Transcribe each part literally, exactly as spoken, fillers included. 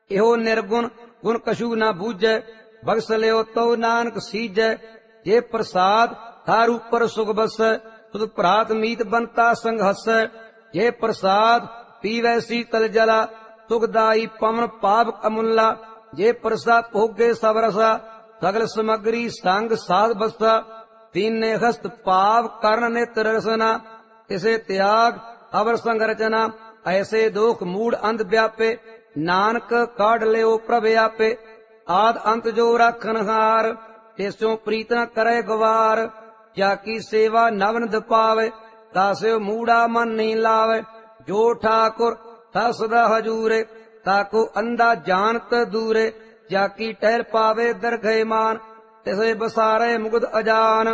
इहो निर्गुण गुण कछु न बूझै, बख्श लियो तो नानक सीजै। जे प्रसाद थार ऊपर सुख बसै, तुद प्रात मीत बनता संग हसै। जे प्रसाद पीवै शीतल जला, सुखदाई पवन पाप अमुल्ला। जे प्रसाद भोगे सब रसा, सगल समग्री संग साध बसा। तीने हस्त पाव कर्ण नेत्र रसना, तिसे त्याग अवर संग रचना। ऐसे दोख मूड अंध व्यापे, नानक काढ़ लियो प्रभ आपे। आद अंत जो राखन हार, तिस्यों प्रीत न करे गवार। जाकी सेवा नवनिध पावे, तास्यो मूड़ा मन नहीं लावे। जो ठाकुर था सदा हजूरे, ताको अंधा जानत दूरे। जाकी टहल पावे दरगह मान, तिसे बसारे मुगद अजान।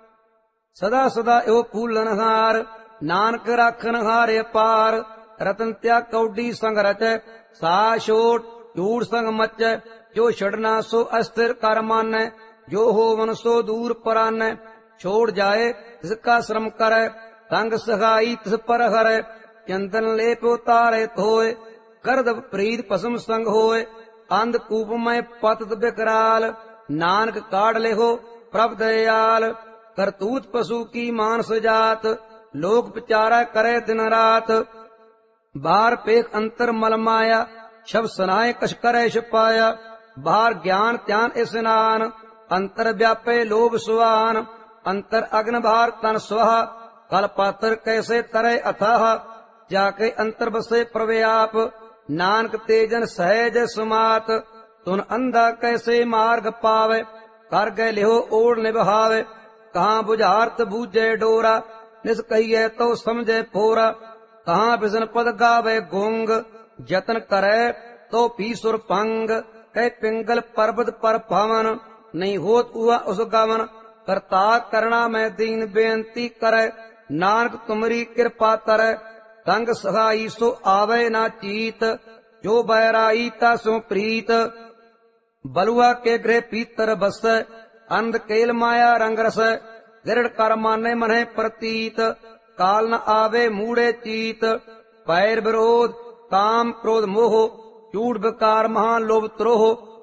सदा सदा एहो फूलन हार, नानक राखन हार अपार। रतन त्याग कौडी संग रचै, सा छोट झूठ संग मचै। जो छड़ना सो अस्थिर कर मानै, जो होवन सो दूर परानै। छोड़ जाए तिसका श्रम करै, संग सहाई तिस पर हरै। चंदन लेप उतारे धोए, करद प्रीत पसम संग होए। अंधकूप में पतत बिकराल, नानक काढ़ लेहो प्रभ दयाल। करतूत पशु की मानस जात, लोक विचारा करे दिन रात। बाहर पेख अंतर मल माया, शब सनाए कछ करे छपाया। बाहर ज्ञान ध्यान स्नान, अंतर व्यापे लोभ सुवान। अंतर अग्न बाहर तन स्वाहा, कल पात्र कैसे तरे अथाह। जाके अंतर बसे प्रव्याप, नानक तेजन सहज सुमात। तुन अंधा कैसे मार्ग पावे, कर गए लिहो ओढ़ निभावे। कहाँ बुझारत बूझे डोरा, निस कहिए तो समझे फोरा। कहाँ बिजन पद गावे गुंग, जतन करे तो भी सुर पंग। कह पिंगल पर्वत पर भवन, नहीं होत हुआ उस गवन। करता करना में दीन बेनती करे, नानक तुमरी कृपा तरै। संग सहाई सो आवे ना चीत, जो बैराई तासो प्रीत। बलुआ के गृह पीतर बसै, अंध केल माया रंग रसै। दृढ़ कर माने मने प्रतीत, काल न आवे मूढ़े चीत। पैर विरोध काम क्रोध मोह, चूड़ विकार महान लोभ त्रोह।